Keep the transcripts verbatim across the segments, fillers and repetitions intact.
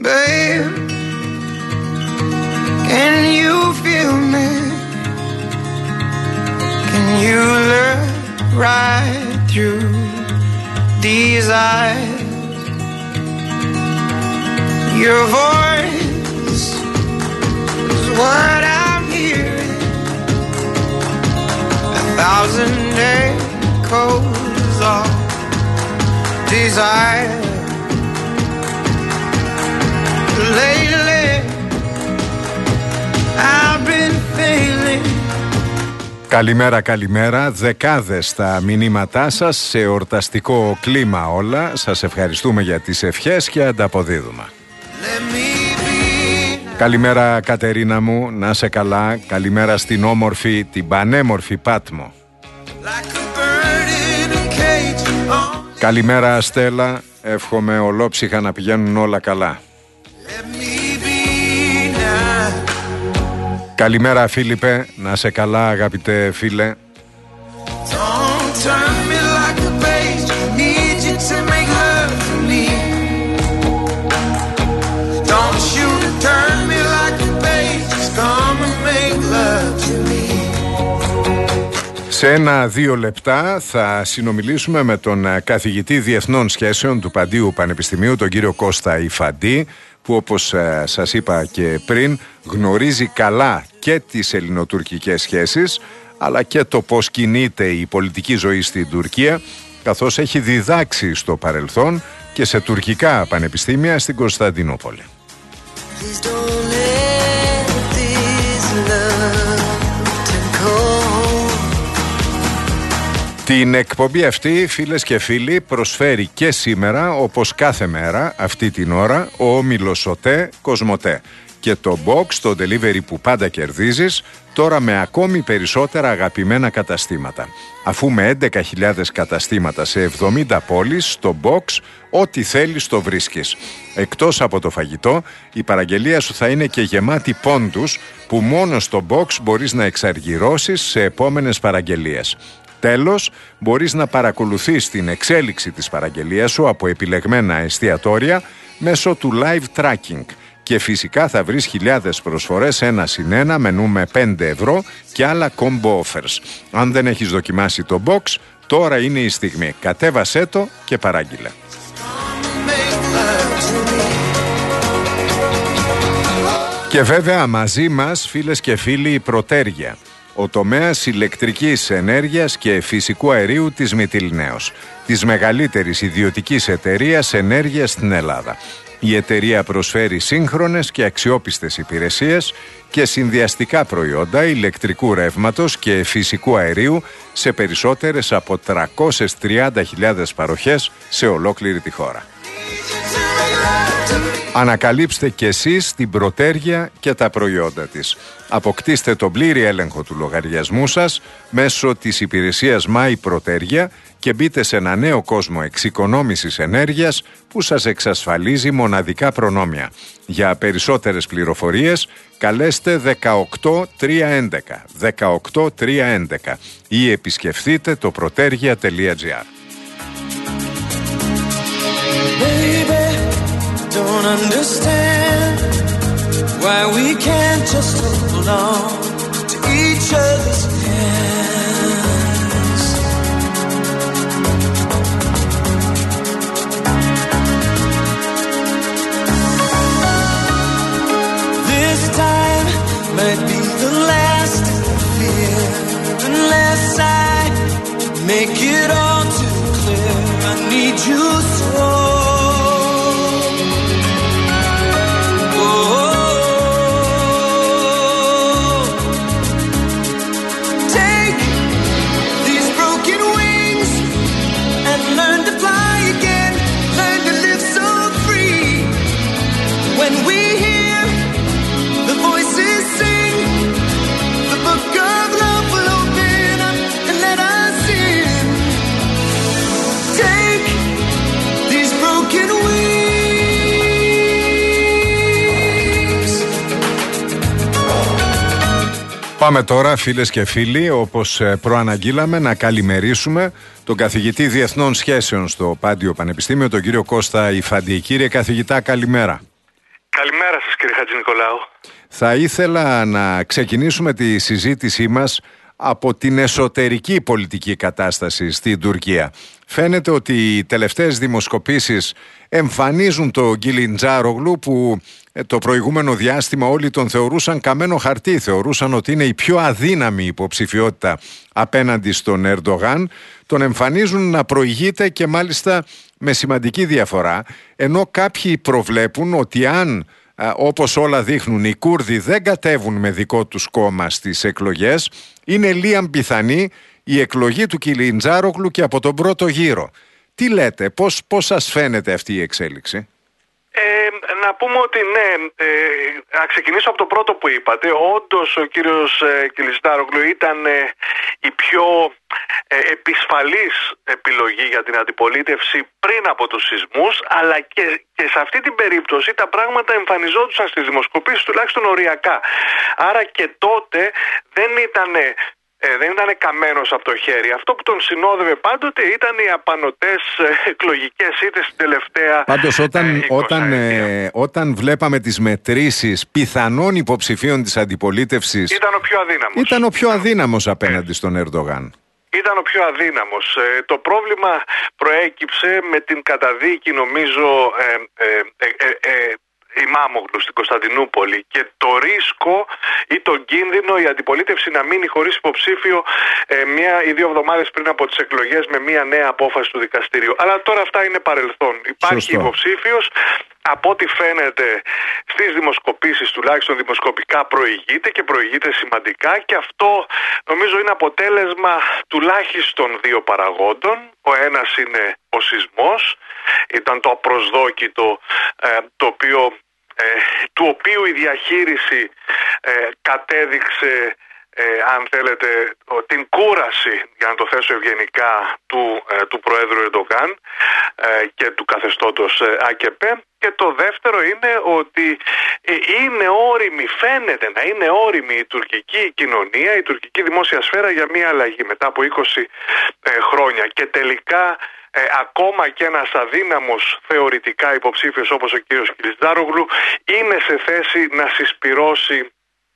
Babe, can you feel me? Can you look right through these eyes? Your voice is what I'm hearing. A thousand echoes of desire. Lately, I've been feeling. Καλημέρα, καλημέρα. Δεκάδες τα μηνύματά σας σε εορταστικό κλίμα όλα. Σας ευχαριστούμε για τις ευχές και ανταποδίδουμε. Καλημέρα Κατερίνα μου, να είσαι καλά. Καλημέρα στην όμορφη, την πανέμορφη Πάτμο. Καλημέρα Στέλλα, εύχομαι ολόψυχα να πηγαίνουν όλα καλά. Καλημέρα Φίλιππε, να είσαι καλά αγαπητέ φίλε. Σε ένα-δύο λεπτά θα συνομιλήσουμε με τον καθηγητή Διεθνών Σχέσεων του Παντίου Πανεπιστημίου, τον κύριο Κώστα Ιφαντή, που όπως ε, σας είπα και πριν γνωρίζει καλά και τις ελληνοτουρκικές σχέσεις αλλά και το πώς κινείται η πολιτική ζωή στην Τουρκία, καθώς έχει διδάξει στο παρελθόν και σε τουρκικά πανεπιστήμια στην Κωνσταντινούπολη. Την εκπομπή αυτή, φίλες και φίλοι, προσφέρει και σήμερα, όπως κάθε μέρα, αυτή την ώρα, ο όμιλος ΟΤΕ Κοσμοτέ. Και το box, το delivery που πάντα κερδίζεις, τώρα με ακόμη περισσότερα αγαπημένα καταστήματα. Αφού με έντεκα χιλιάδες καταστήματα σε εβδομήντα πόλεις, στο box, ό,τι θέλεις το βρίσκεις. Εκτός από το φαγητό, η παραγγελία σου θα είναι και γεμάτη πόντους, που μόνο στο box μπορείς να εξαργυρώσεις σε επόμενες παραγγελίες. Τέλος, μπορείς να παρακολουθείς την εξέλιξη της παραγγελίας σου από επιλεγμένα εστιατόρια μέσω του live tracking και φυσικά θα βρεις χιλιάδες προσφορές ένα συν ένα μενού με πέντε ευρώ και άλλα combo offers. Αν δεν έχεις δοκιμάσει το box, τώρα είναι η στιγμή. Κατέβασέ το και παράγγειλε. Και βέβαια μαζί μας, φίλες και φίλοι, η Πρωτέργεια, ο τομέας ηλεκτρικής ενέργειας και φυσικού αερίου της Μυτιληναίος, της μεγαλύτερης ιδιωτικής εταιρείας ενέργειας στην Ελλάδα. Η εταιρεία προσφέρει σύγχρονες και αξιόπιστες υπηρεσίες και συνδυαστικά προϊόντα ηλεκτρικού ρεύματος και φυσικού αερίου σε περισσότερες από τριακόσιες τριάντα χιλιάδες παροχές σε ολόκληρη τη χώρα. Ανακαλύψτε κι εσείς την Πρωτέργεια και τα προϊόντα της. Αποκτήστε τον πλήρη έλεγχο του λογαριασμού σας μέσω της υπηρεσίας My Πρωτέργεια και μπείτε σε ένα νέο κόσμο εξοικονόμησης ενέργειας που σας εξασφαλίζει μοναδικά προνόμια. Για περισσότερες πληροφορίες καλέστε δεκαοκτώ τριακόσια έντεκα δεκαοκτώ τριακόσια έντεκα ή επισκεφτείτε το protergia τελεία gr. Don't understand why we can't just hold on to each other's hands. This time might be the last fear, unless I make it all too clear. I need you so. Πάμε τώρα, φίλες και φίλοι, όπως προαναγγείλαμε, να καλημερίσουμε τον καθηγητή Διεθνών Σχέσεων στο Πάντιο Πανεπιστήμιο, τον κύριο Κώστα Ιφαντή. Κύριε καθηγητά, καλημέρα. Καλημέρα σας κύριε Χατζηνικολάου. Θα ήθελα να ξεκινήσουμε τη συζήτησή μας από την εσωτερική πολιτική κατάσταση στην Τουρκία. Φαίνεται ότι οι τελευταίες δημοσκοπήσεις εμφανίζουν το Κιλιντζάρογλου που το προηγούμενο διάστημα όλοι τον θεωρούσαν καμένο χαρτί. Θεωρούσαν ότι είναι η πιο αδύναμη υποψηφιότητα απέναντι στον Ερντογάν. Τον εμφανίζουν να προηγείται και μάλιστα με σημαντική διαφορά. Ενώ κάποιοι προβλέπουν ότι αν, όπως όλα δείχνουν, οι Κούρδοι δεν κατέβουν με δικό τους κόμμα στις εκλογές, είναι λίγαν πιθανή η εκλογή του Κιλιντζάρογλου και από τον πρώτο γύρο. Τι λέτε, πώς, πώς σας φαίνεται αυτή η εξέλιξη? Ε, να πούμε ότι ναι, ε, να ξεκινήσω από το πρώτο που είπατε. Όντως ο κύριος ε, Κιλιντζάρογλου ήταν ε, η πιο ε, επισφαλής επιλογή για την αντιπολίτευση πριν από τους σεισμούς, αλλά και, και σε αυτή την περίπτωση τα πράγματα εμφανιζόντουσαν στις δημοσκοπήσεις τουλάχιστον οριακά. Άρα και τότε δεν ήταν... Ε, δεν ήταν καμένος από το χέρι. Αυτό που τον συνόδευε πάντοτε ήταν οι απανωτές ε, εκλογικές ήττες στην τελευταία. Πάντως όταν, ε, όταν, ε, όταν βλέπαμε τις μετρήσεις πιθανών υποψηφίων της αντιπολίτευσης, ήταν ο πιο αδύναμος. Ήταν ο πιο αδύναμος απέναντι στον Ερντογάν. Ήταν ο πιο αδύναμος. Ε, το πρόβλημα προέκυψε με την καταδίκη, νομίζω, ε, ε, ε, ε, ε, Ημάμογλου στην Κωνσταντινούπολη και το ρίσκο ή τον κίνδυνο η αντιπολίτευση να μείνει χωρίς υποψήφιο ε, μία ή δύο εβδομάδες πριν από τις εκλογές με μία νέα απόφαση του δικαστηρίου. Αλλά τώρα αυτά είναι παρελθόν. Υπάρχει Σωστό. υποψήφιος, από ό,τι φαίνεται στις δημοσκοπήσεις, τουλάχιστον δημοσκοπικά, προηγείται και προηγείται σημαντικά, και αυτό νομίζω είναι αποτέλεσμα τουλάχιστον δύο παραγόντων. Ο ένας είναι ο σεισμός, ήταν το απροσδόκητο ε, το οποίο, ε, του οποίου η διαχείριση ε, κατέδειξε ε, αν θέλετε την κούραση, για να το θέσω ευγενικά, του, ε, του Προέδρου Ερντογάν ε, και του καθεστώτος ε, ΑΚΕΠΕ. Και το δεύτερο είναι ότι ε, είναι όριμη, φαίνεται να είναι όριμη η τουρκική κοινωνία, η τουρκική δημόσια σφαίρα για μια αλλαγή μετά από είκοσι ε, χρόνια, και τελικά Ε, ακόμα και ένας αδύναμος θεωρητικά υποψήφιος όπως ο κύριος Κιλιντζάρογλου είναι σε θέση να συσπυρώσει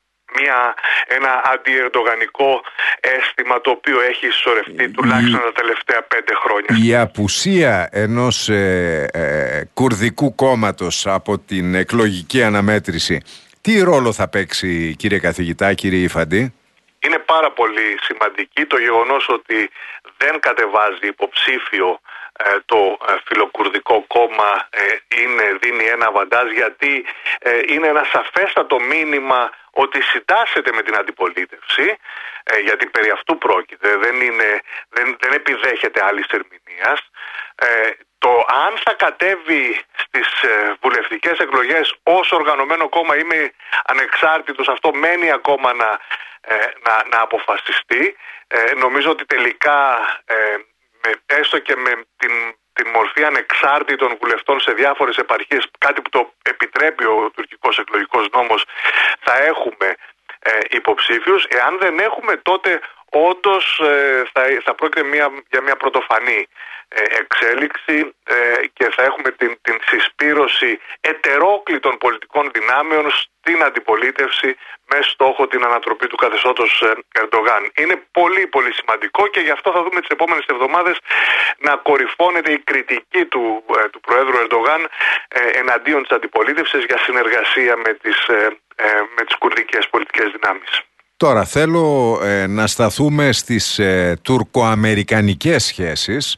μια, ένα αντιερντογανικό αίσθημα το οποίο έχει συσσωρευτεί η, τουλάχιστον τα τελευταία πέντε χρόνια. Η απουσία ενός ε, ε, κουρδικού κόμματος από την εκλογική αναμέτρηση, τι ρόλο θα παίξει, κύριε καθηγητά, κύριε Ιφαντή? Είναι πάρα πολύ σημαντική. Το γεγονός ότι δεν κατεβάζει υποψήφιο ε, το ε, φιλοκουρδικό κόμμα ε, είναι, δίνει ένα βαντάζ, γιατί ε, είναι ένα σαφέστατο μήνυμα ότι συντάσσεται με την αντιπολίτευση, ε, γιατί περί αυτού πρόκειται, δεν, είναι, δεν, δεν επιδέχεται άλλης ερμηνείας. Ε, το αν θα κατέβει στις ε, βουλευτικές εκλογές ως οργανωμένο κόμμα, είμαι ανεξάρτητος, αυτό μένει ακόμα να Να, να αποφασιστεί. Ε, νομίζω ότι τελικά ε, με, έστω και με την, την μορφή ανεξάρτητων βουλευτών σε διάφορες επαρχίες, κάτι που το επιτρέπει ο τουρκικός εκλογικός νόμος, θα έχουμε ε, υποψήφιους. Εάν δεν έχουμε, τότε όντως ε, θα, θα πρόκειται μια, για μια πρωτοφανή ε, εξέλιξη ε, και θα έχουμε την, την συσπήρωση ετερόκλητων πολιτικών δυνάμεων στην αντιπολίτευση με στόχο την ανατροπή του καθεστώτος Ερντογάν. Είναι πολύ πολύ σημαντικό, και γι' αυτό θα δούμε τις επόμενες εβδομάδες να κορυφώνεται η κριτική του, ε, του Προέδρου Ερντογάν ε, εναντίον της αντιπολίτευσης για συνεργασία με τις, ε, ε, με τις κουρδικές πολιτικές δυνάμεις. Τώρα θέλω ε, να σταθούμε στις ε, τουρκοαμερικανικές σχέσεις.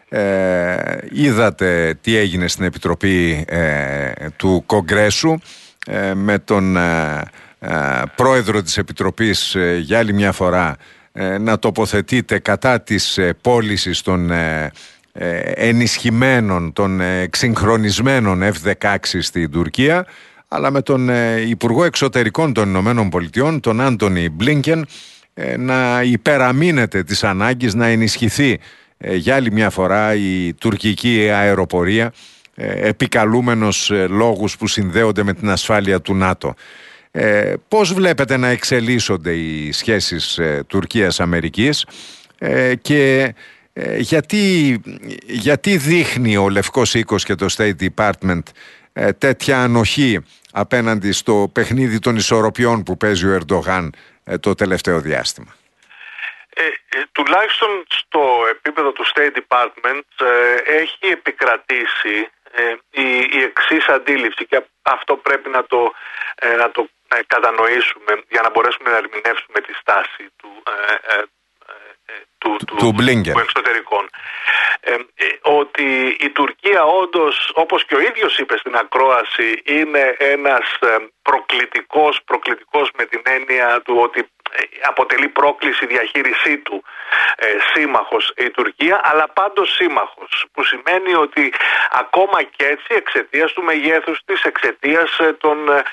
Ε, είδατε τι έγινε στην Επιτροπή ε, του Κογκρέσου ε, με τον ε, ε, πρόεδρο της Επιτροπής ε, για άλλη μια φορά ε, να τοποθετείται κατά της ε, πώλησης των ε, ε, ενισχυμένων, των ε, εξυγχρονισμένων εφ δεκαέξι στην Τουρκία, αλλά με τον ε, Υπουργό Εξωτερικών των Ηνωμένων Πολιτειών, τον Άντονι Μπλίνκεν, ε, να υπεραμείνεται της ανάγκης να ενισχυθεί ε, για άλλη μια φορά η τουρκική αεροπορία, ε, επικαλούμενος ε, λόγους που συνδέονται με την ασφάλεια του ΝΑΤΟ. Ε, πώς βλέπετε να εξελίσσονται οι σχέσεις ε, Τουρκίας-Αμερικής ε, και ε, γιατί, γιατί δείχνει ο Λευκός Οίκος και το State Department ε, τέτοια ανοχή απέναντι στο παιχνίδι των ισορροπιών που παίζει ο Ερντογάν ε, το τελευταίο διάστημα? Ε, ε, τουλάχιστον στο επίπεδο του State Department ε, έχει επικρατήσει ε, η, η εξής αντίληψη, και αυτό πρέπει να το, ε, να το ε, κατανοήσουμε για να μπορέσουμε να ερμηνεύσουμε τη στάση του, ε, ε, ε, του, του, του, του εξωτερικών. Ε, ε, ότι η Τουρκία όντως, όπως και ο ίδιος είπε στην ακρόαση, είναι ένας προκλητικός, προκλητικός με την έννοια του ότι αποτελεί πρόκληση η διαχείρισή του ε, σύμμαχος η Τουρκία, αλλά πάντως σύμμαχος, που σημαίνει ότι ακόμα και έτσι, εξαιτίας του μεγέθους της, εξαιτίας ε, των, ε,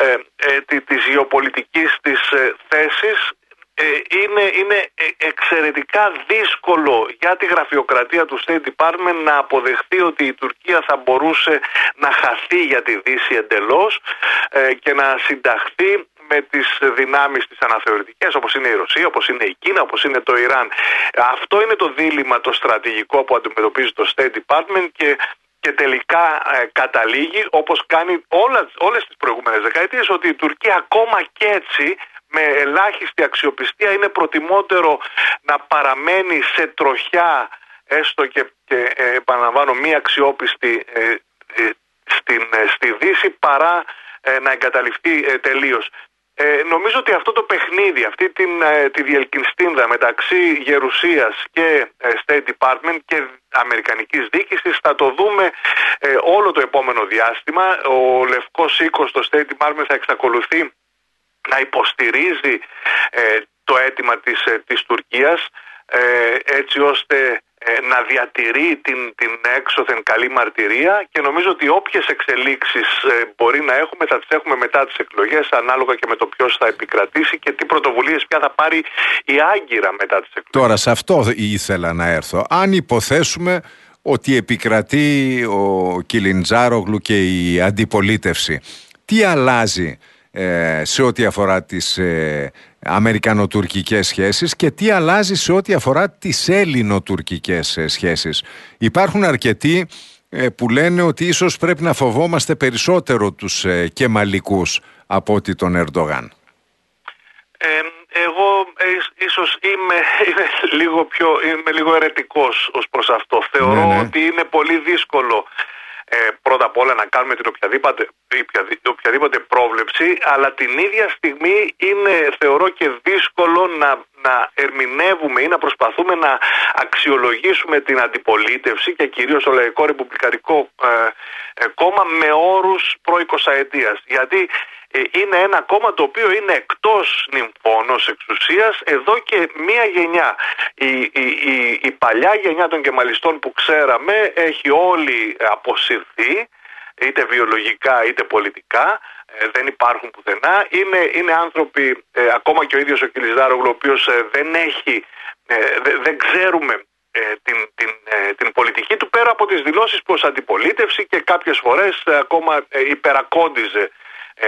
ε, της γεωπολιτικής της ε, θέσης, ε, είναι, είναι εξαιρετικά δύσκολο για τη γραφειοκρατία του State Department να αποδεχθεί ότι η Τουρκία θα μπορούσε να χαθεί για τη Δύση εντελώς ε, και να συνταχθεί με τις δυνάμεις τις αναθεωρητικές, όπως είναι η Ρωσία, όπως είναι η Κίνα, όπως είναι το Ιράν. Αυτό είναι το δίλημμα το στρατηγικό που αντιμετωπίζει το State Department και, και τελικά ε, καταλήγει, όπως κάνει όλα, όλες τις προηγούμενες δεκαετίες, ότι η Τουρκία ακόμα και έτσι, με ελάχιστη αξιοπιστία, είναι προτιμότερο να παραμένει σε τροχιά, έστω και, και ε, επαναλαμβάνω, μη αξιόπιστη ε, ε, στην, ε, στη Δύση, παρά ε, να εγκαταλειφθεί ε, τελείως. Ε, νομίζω ότι αυτό το παιχνίδι, αυτή την, ε, τη διελκυνστίνδα μεταξύ Γερουσίας και ε, State Department και Αμερικανικής διοίκησης θα το δούμε ε, όλο το επόμενο διάστημα. Ο Λευκός Οίκος, το State Department, θα εξακολουθεί να υποστηρίζει ε, το αίτημα της, ε, της Τουρκίας ε, έτσι ώστε ε, να διατηρεί την, την έξωθεν καλή μαρτυρία, και νομίζω ότι όποιες εξελίξεις ε, μπορεί να έχουμε θα τις έχουμε μετά τις εκλογές, ανάλογα και με το ποιος θα επικρατήσει και τι πρωτοβουλίες πια θα πάρει η Άγκυρα μετά τις εκλογές. Τώρα σε αυτό ήθελα να έρθω. Αν υποθέσουμε ότι επικρατεί ο Κιλιντζάρογλου και η αντιπολίτευση, τι αλλάζει ε, σε ό,τι αφορά τις ε, αμερικανοτουρκικές σχέσεις και τι αλλάζει σε ό,τι αφορά τις έλληνο-τουρκικές ε, σχέσεις? Υπάρχουν αρκετοί ε, που λένε ότι ίσως πρέπει να φοβόμαστε περισσότερο τους ε, κεμαλικούς από ότι τον Ερντογάν. Ε, εγώ ε, ίσως είμαι, είμαι, λίγο πιο, είμαι λίγο αιρετικός ως προς αυτό. Θεωρώ ναι, ναι. ότι είναι πολύ δύσκολο ε, πρώτα απ' όλα να κάνουμε την οποιαδήποτε, οποιαδήποτε πρόβλεψη, αλλά την ίδια στιγμή είναι, θεωρώ, και δύσκολο να, να ερμηνεύουμε ή να προσπαθούμε να αξιολογήσουμε την αντιπολίτευση και κυρίως το Λαϊκό Ρεπουμπλικανικό ε, ε, κόμμα με όρους προ-εικοσαετίας. Γιατί είναι ένα κόμμα το οποίο είναι εκτός νυμφώνος εξουσίας εδώ και μία γενιά. Η, η, η, η παλιά γενιά των κεμαλιστών που ξέραμε έχει όλη αποσυρθεί, είτε βιολογικά είτε πολιτικά, ε, δεν υπάρχουν πουθενά. Είναι, είναι άνθρωποι, ε, ακόμα και ο ίδιος ο Κιλιντζάρογλου, ο οποίος ε, δεν έχει, ε, δε, δεν ξέρουμε ε, την, την, ε, την πολιτική του, πέρα από τις δηλώσεις που ως αντιπολίτευση και κάποιες φορές ε, ακόμα ε, υπερακόντιζε Ε,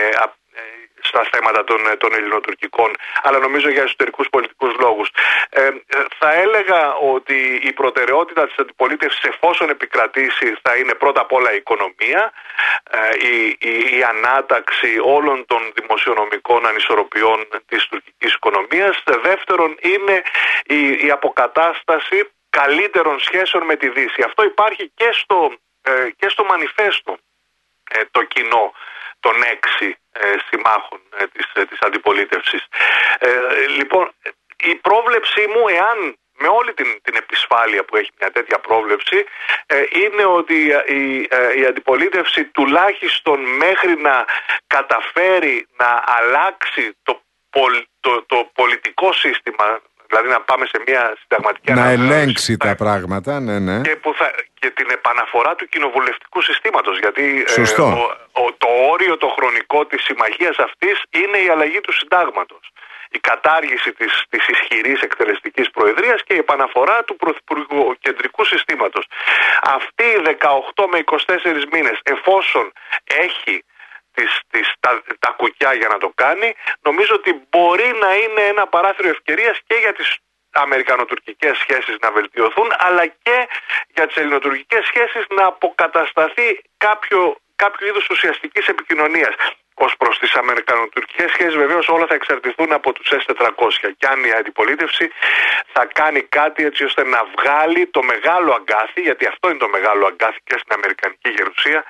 στα θέματα των, των ελληνοτουρκικών, αλλά νομίζω για εσωτερικούς πολιτικούς λόγους. Ε, θα έλεγα ότι η προτεραιότητα της αντιπολίτευσης, εφόσον επικρατήσει, θα είναι πρώτα απ' όλα η οικονομία, ε, η, η, η ανάταξη όλων των δημοσιονομικών ανισορροπιών της τουρκικής οικονομίας. Δεύτερον, είναι η, η αποκατάσταση καλύτερων σχέσεων με τη Δύση. Αυτό υπάρχει και στο, ε, και στο μανιφέστο ε, το κοινό των έξι ε, συμμάχων ε, της, ε, της αντιπολίτευσης. Ε, λοιπόν, η πρόβλεψή μου, εάν με όλη την, την επισφάλεια που έχει μια τέτοια πρόβλεψη, ε, είναι ότι η, ε, η αντιπολίτευση τουλάχιστον μέχρι να καταφέρει να αλλάξει το, πολ, το, το πολιτικό σύστημα, δηλαδή να πάμε σε μια συνταγματική να αναθεώρηση, ελέγξει τα πράγματα, ναι, ναι. Και, που θα, και την επαναφορά του κοινοβουλευτικού συστήματος, γιατί ε, ο, ο, το όριο, το χρονικό της συμμαχίας αυτής είναι η αλλαγή του συντάγματος, η κατάργηση της, της ισχυρής εκτελεστικής προεδρίας και η επαναφορά του πρωθυπουργοκεντρικού συστήματος. Αυτοί οι δεκαοκτώ με είκοσι τέσσερις μήνες, εφόσον έχει Τις, τις, τα, τα κουκιά για να το κάνει, νομίζω ότι μπορεί να είναι ένα παράθυρο ευκαιρίας και για τις αμερικανοτουρκικές σχέσεις να βελτιωθούν, αλλά και για τις ελληνοτουρκικές σχέσεις να αποκατασταθεί κάποιο, κάποιο είδους ουσιαστικής επικοινωνίας. ως προς τις αμερικανοτουρκικές σχέσεις βεβαίως όλα θα εξαρτηθούν από τους ες τετρακόσια και αν η αντιπολίτευση θα κάνει κάτι έτσι ώστε να βγάλει το μεγάλο αγκάθι, γιατί αυτό είναι το μεγάλο αγκάθι και στην αμερικανική γερουσία,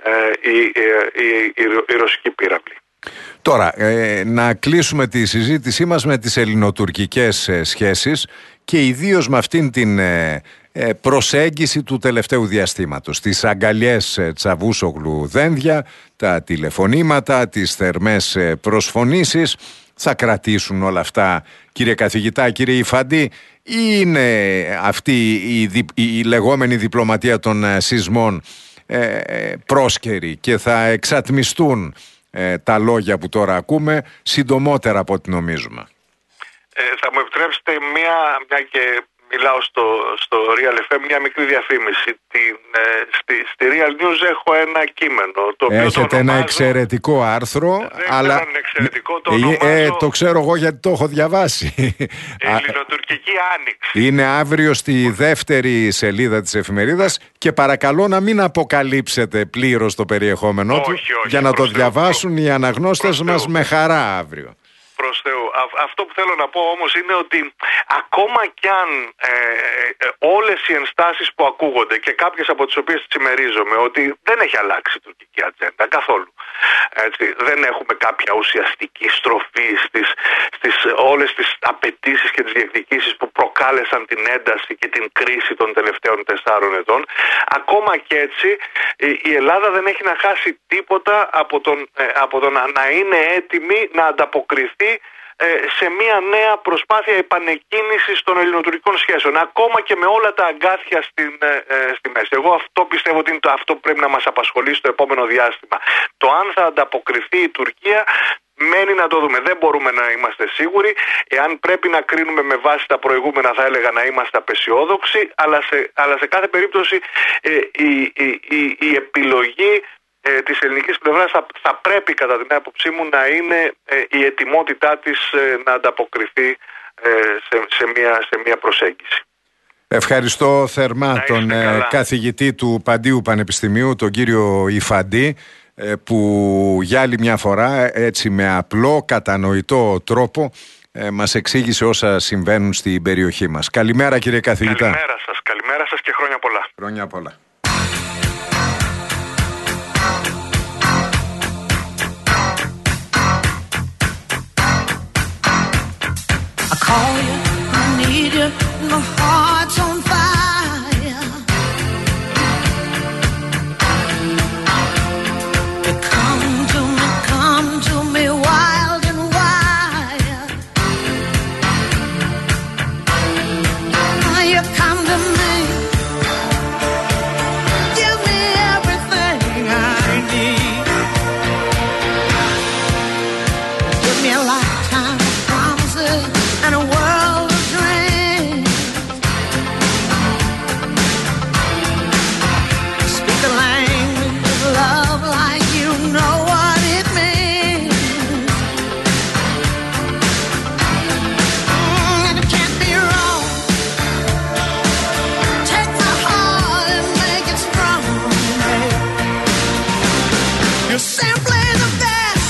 η, η, η, η, η ρωσική πύραυλη. Τώρα, ε, να κλείσουμε τη συζήτησή μας με τις ελληνοτουρκικές ε, σχέσεις και ιδίως με αυτήν την ε, ε, προσέγγιση του τελευταίου διαστήματος. Τις αγκαλιές ε, Τσαβούσογλου Δένδια, τα τηλεφωνήματα, τις θερμές ε, προσφωνήσεις. Θα κρατήσουν όλα αυτά, κύριε καθηγητά, κύριε Ιφαντή, ή είναι αυτή η, δι, η, η λεγόμενη διπλωματία των ε, σεισμών ε, ε, πρόσκαιρη και θα εξατμιστούν Ε, τα λόγια που τώρα ακούμε συντομότερα από ό,τι νομίζουμε? Ε, θα μου επιτρέψετε μια, μια και μιλάω στο, στο Real εφ εμ, μια μικρή διαφήμιση. Την, ε, στη, στη Real News έχω ένα κείμενο. Το οποίο Έχετε το ονομάζω, ένα εξαιρετικό άρθρο. δεν αλλά... ξέρω αν είναι εξαιρετικό, το ε, ονομάζω... ε, το ξέρω εγώ γιατί το έχω διαβάσει. Ελληνοτουρκική Άνοιξη. Είναι αύριο στη δεύτερη σελίδα της εφημερίδας και παρακαλώ να μην αποκαλύψετε πλήρως το περιεχόμενό όχι, του όχι, για να το Θεού, διαβάσουν οι αναγνώστες προς μας Θεού. με χαρά αύριο. Προς Θεού. Α, αυτό που θέλω να πω όμως είναι ότι ακόμα κι αν ε, ε, όλες οι ενστάσεις που ακούγονται και κάποιες από τις οποίες συμμερίζομαι ότι δεν έχει αλλάξει η τουρκική ατζέντα καθόλου. Έτσι, δεν έχουμε κάποια ουσιαστική στροφή στις, στις όλες τις απαιτήσεις και τις διεκδικήσεις που προκάλεσαν την ένταση και την κρίση των τελευταίων τεσσάρων ετών. Ακόμα και έτσι η Ελλάδα δεν έχει να χάσει τίποτα από, τον, από το να, να είναι έτοιμη να ανταποκριθεί σε μια νέα προσπάθεια επανεκκίνησης των ελληνοτουρκικών σχέσεων, ακόμα και με όλα τα αγκάθια στην, ε, στη μέση. Εγώ αυτό πιστεύω ότι είναι το αυτό που πρέπει να μας απασχολεί στο επόμενο διάστημα. Το αν θα ανταποκριθεί η Τουρκία μένει να το δούμε. Δεν μπορούμε να είμαστε σίγουροι. Εάν πρέπει να κρίνουμε με βάση τα προηγούμενα, θα έλεγα να είμαστε απεσιόδοξοι, αλλά σε, αλλά σε κάθε περίπτωση ε, η, η, η, η επιλογή Ε, της ελληνικής πλευράς θα, θα πρέπει κατά την άποψή μου να είναι ε, η ετοιμότητά της ε, να ανταποκριθεί ε, σε, σε, μια, σε μια προσέγγιση. Ευχαριστώ θερμά τον ε, καθηγητή του Παντίου Πανεπιστημίου, τον κύριο Ιφαντή, ε, που για άλλη μια φορά έτσι με απλό κατανοητό τρόπο ε, μας εξήγησε όσα συμβαίνουν στην περιοχή μας. Καλημέρα κύριε καθηγητά. Καλημέρα σας, καλημέρα σας και χρόνια πολλά. Χρόνια πολλά. Call you, I need you, my heart's on fire. You come to me, come to me wild and wild. You come to me, give me everything I need. Give me a lifetime of promises and a world of dreams. Speak the language of love like you know what it means. Mm, and it can't be wrong. Take my heart and make it strong. You're simply the best.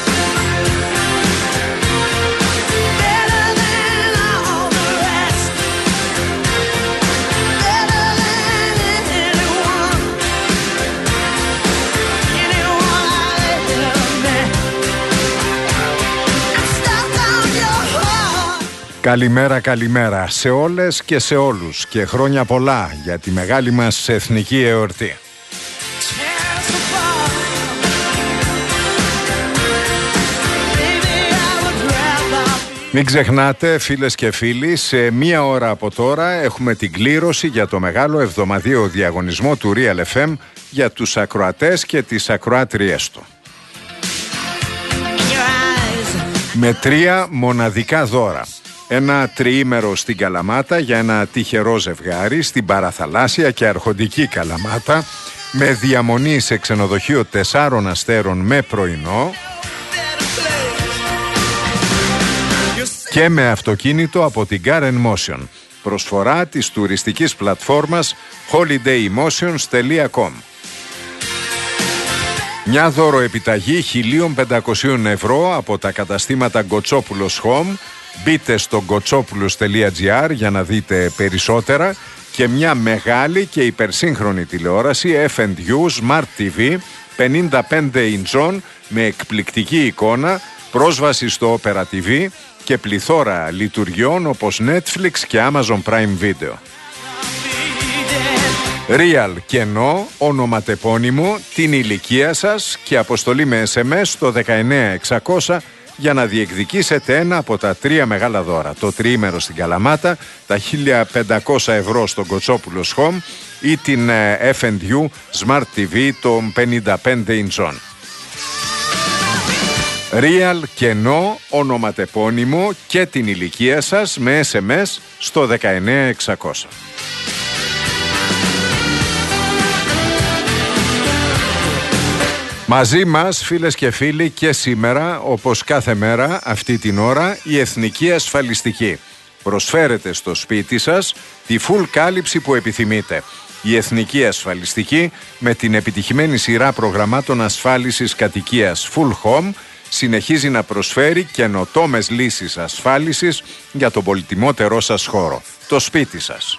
Καλημέρα, καλημέρα σε όλες και σε όλους και χρόνια πολλά για τη μεγάλη μας εθνική εορτή. Μην ξεχνάτε φίλες και φίλοι, σε μία ώρα από τώρα έχουμε την κλήρωση για το μεγάλο εβδομαδιαίο διαγωνισμό του Real εφ εμ για τους ακροατές και τις ακροάτριές του. Με τρία μοναδικά δώρα. Ένα τριήμερο στην Καλαμάτα για ένα τυχερό ζευγάρι στην παραθαλάσσια και αρχοντική Καλαμάτα με διαμονή σε ξενοδοχείο τεσσάρων αστέρων με πρωινό και με αυτοκίνητο από την Car εν Motion. Προσφορά της τουριστικής πλατφόρμας holiday emotions τελεία com. Μια δωροεπιταγή χίλια πεντακόσια ευρώ από τα καταστήματα Γκοτσόπουλος Home. Μπείτε στο γκοτσόπουλος τελεία τζι άρ για να δείτε περισσότερα. Και μια μεγάλη και υπερσύγχρονη τηλεόραση εφ εντ γιου Smart τι βι πενήντα πέντε ιντσών με εκπληκτική εικόνα, πρόσβαση στο Opera τι βι και πληθώρα λειτουργιών όπως Netflix και Amazon Prime Video. Real κενό, ονοματεπώνυμο, την ηλικία σας και αποστολή με ες εμ ες στο δεκαεννέα εξακόσια για να διεκδικήσετε ένα από τα τρία μεγάλα δώρα. Το τριήμερο στην Καλαμάτα, τα χίλια πεντακόσια ευρώ στο Γκοτσόπουλος Home ή την εφ εντ γιου Smart τι βι των πενήντα πέντε ιντσών. Real κενό, ονοματεπώνυμο και την ηλικία σας με ες εμ ες στο δεκαεννέα εξακόσια. Μαζί μας, φίλες και φίλοι, και σήμερα, όπως κάθε μέρα, αυτή την ώρα, η Εθνική Ασφαλιστική. Προσφέρετε στο σπίτι σας τη full κάλυψη που επιθυμείτε. Η Εθνική Ασφαλιστική, με την επιτυχημένη σειρά προγραμμάτων ασφάλισης κατοικίας Full Home, συνεχίζει να προσφέρει καινοτόμες λύσεις ασφάλισης για τον πολυτιμότερό σας χώρο, το σπίτι σας.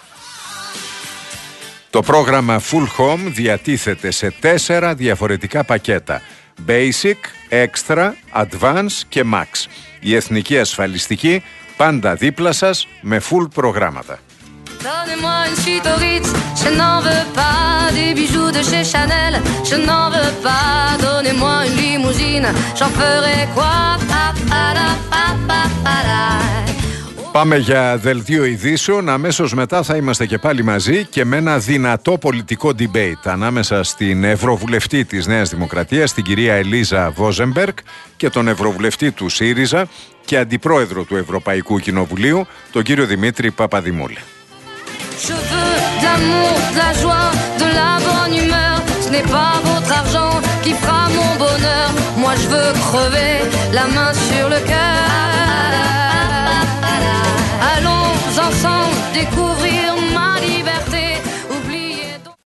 Το πρόγραμμα Full Home διατίθεται σε τέσσερα διαφορετικά πακέτα: Basic, Extra, Advance και Max. Η Εθνική Ασφαλιστική πάντα δίπλα σας με full προγράμματα. Donnez-moi une suite au Ritz, je n'en veux pas des bijoux de chez Chanel, je n'en veux pas. Donnez-moi une limousine, j'en ferai quoi? Pa, pa, da, pa, pa, pa, da. Πάμε για δελτίο ειδήσεων. Αμέσως μετά θα είμαστε και πάλι μαζί και με ένα δυνατό πολιτικό debate ανάμεσα στην Ευρωβουλευτή της Νέας Δημοκρατίας, την κυρία Ελίζα Βόζεμπεργκ, και τον Ευρωβουλευτή του ΣΥΡΙΖΑ και Αντιπρόεδρο του Ευρωπαϊκού Κοινοβουλίου, τον κύριο Δημήτρη Παπαδημούλη. Je veux de l'amour, de la joie, de la bonne humeur. Ce n'est pas votre argent qui fera mon bonheur. Moi je veux crever la main sur le cœur.